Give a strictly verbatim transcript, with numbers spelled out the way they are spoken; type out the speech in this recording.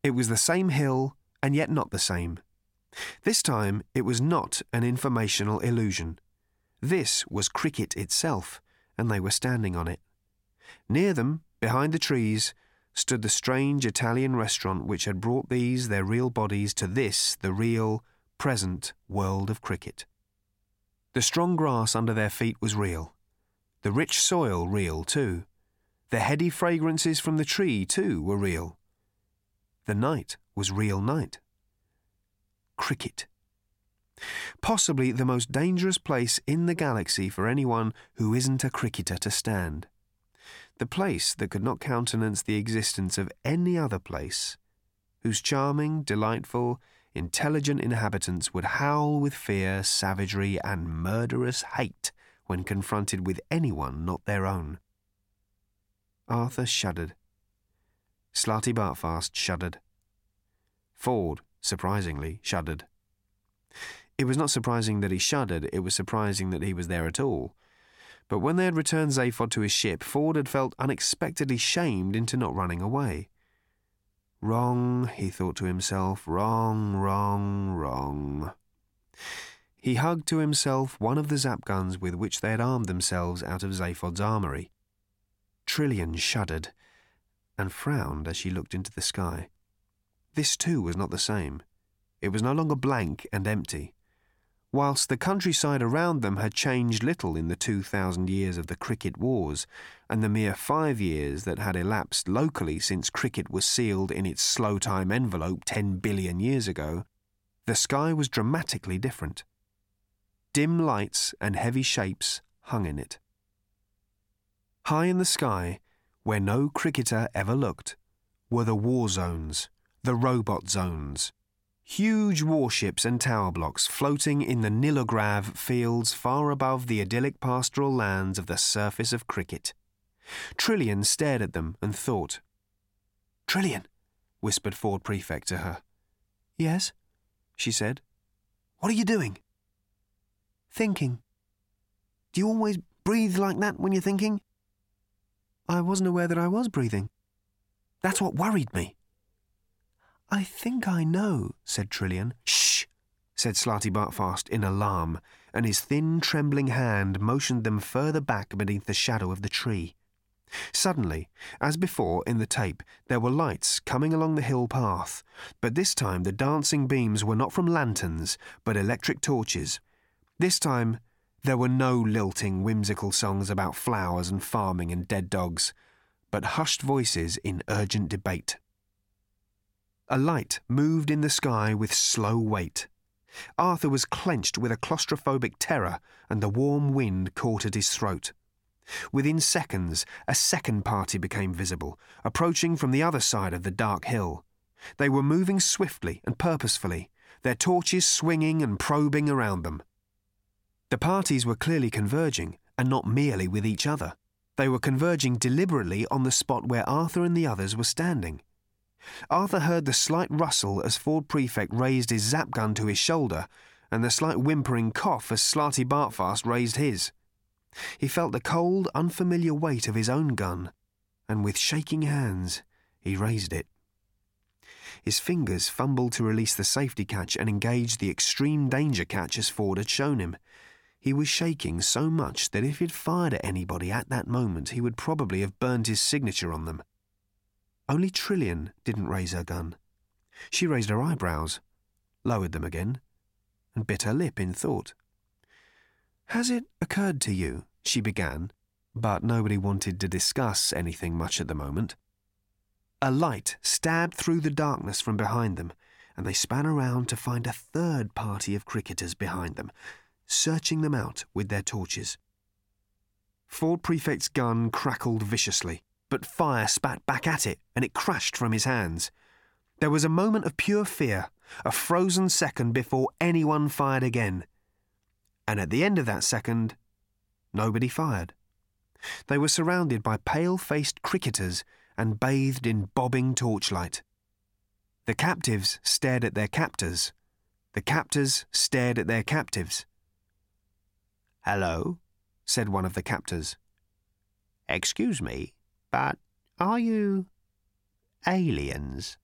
It was the same hill, and yet not the same. This time it was not an informational illusion. This was cricket itself, and they were standing on it. Near them, behind the trees, stood the strange Italian restaurant which had brought these, their real bodies, to this, the real, present world of cricket. The strong grass under their feet was real. The rich soil real, too. The heady fragrances from the tree, too, were real. The night was real night. Cricket. Possibly the most dangerous place in the galaxy for anyone who isn't a cricketer to stand. The place that could not countenance the existence of any other place, whose charming, delightful, intelligent inhabitants would howl with fear, savagery, and murderous hate when confronted with anyone not their own. Arthur shuddered. Slarty Bartfast shuddered. Ford, surprisingly, shuddered. It was not surprising that he shuddered, it was surprising that he was there at all. But when they had returned Zaphod to his ship, Ford had felt unexpectedly shamed into not running away. Wrong, he thought to himself, wrong, wrong, wrong. He hugged to himself one of the zap guns with which they had armed themselves out of Zaphod's armoury. Trillian shuddered and frowned as she looked into the sky. This too was not the same. It was no longer blank and empty. Whilst the countryside around them had changed little in the two thousand years of the cricket wars, and the mere five years that had elapsed locally since cricket was sealed in its slow-time envelope ten billion years ago, the sky was dramatically different. Dim lights and heavy shapes hung in it. High in the sky, where no cricketer ever looked, were the war zones, the robot zones. Huge warships and tower blocks floating in the Nilograv fields far above the idyllic pastoral lands of the surface of cricket. Trillian stared at them and thought. "Trillian," whispered Ford Prefect to her. "Yes," she said. "What are you doing?" "Thinking." "Do you always breathe like that when you're thinking?" "I wasn't aware that I was breathing." "That's what worried me." "I think I know," said Trillian. "Shh!" said Slarty Bartfast in alarm, and his thin, trembling hand motioned them further back beneath the shadow of the tree. Suddenly, as before in the tape, there were lights coming along the hill path, but this time the dancing beams were not from lanterns, but electric torches. This time there were no lilting, whimsical songs about flowers and farming and dead dogs, but hushed voices in urgent debate. A light moved in the sky with slow weight. Arthur was clenched with a claustrophobic terror, and the warm wind caught at his throat. Within seconds, a second party became visible, approaching from the other side of the dark hill. They were moving swiftly and purposefully, their torches swinging and probing around them. The parties were clearly converging, and not merely with each other. They were converging deliberately on the spot where Arthur and the others were standing. Arthur heard the slight rustle as Ford Prefect raised his zap gun to his shoulder, and the slight whimpering cough as Slarty Bartfast raised his. He felt the cold, unfamiliar weight of his own gun, and with shaking hands, he raised it. His fingers fumbled to release the safety catch and engage the extreme danger catch as Ford had shown him. He was shaking so much that if he'd fired at anybody at that moment, he would probably have burned his signature on them. Only Trillian didn't raise her gun. She raised her eyebrows, lowered them again, and bit her lip in thought. "Has it occurred to you," she began, but nobody wanted to discuss anything much at the moment. A light stabbed through the darkness from behind them, and they span around to find a third party of cricketers behind them, searching them out with their torches. Ford Prefect's gun crackled viciously, but fire spat back at it, and it crashed from his hands. There was a moment of pure fear, a frozen second before anyone fired again. And at the end of that second, nobody fired. They were surrounded by pale-faced cricketers and bathed in bobbing torchlight. The captives stared at their captors. The captors stared at their captives. "Hello," said one of the captors. "Excuse me, but are you aliens?"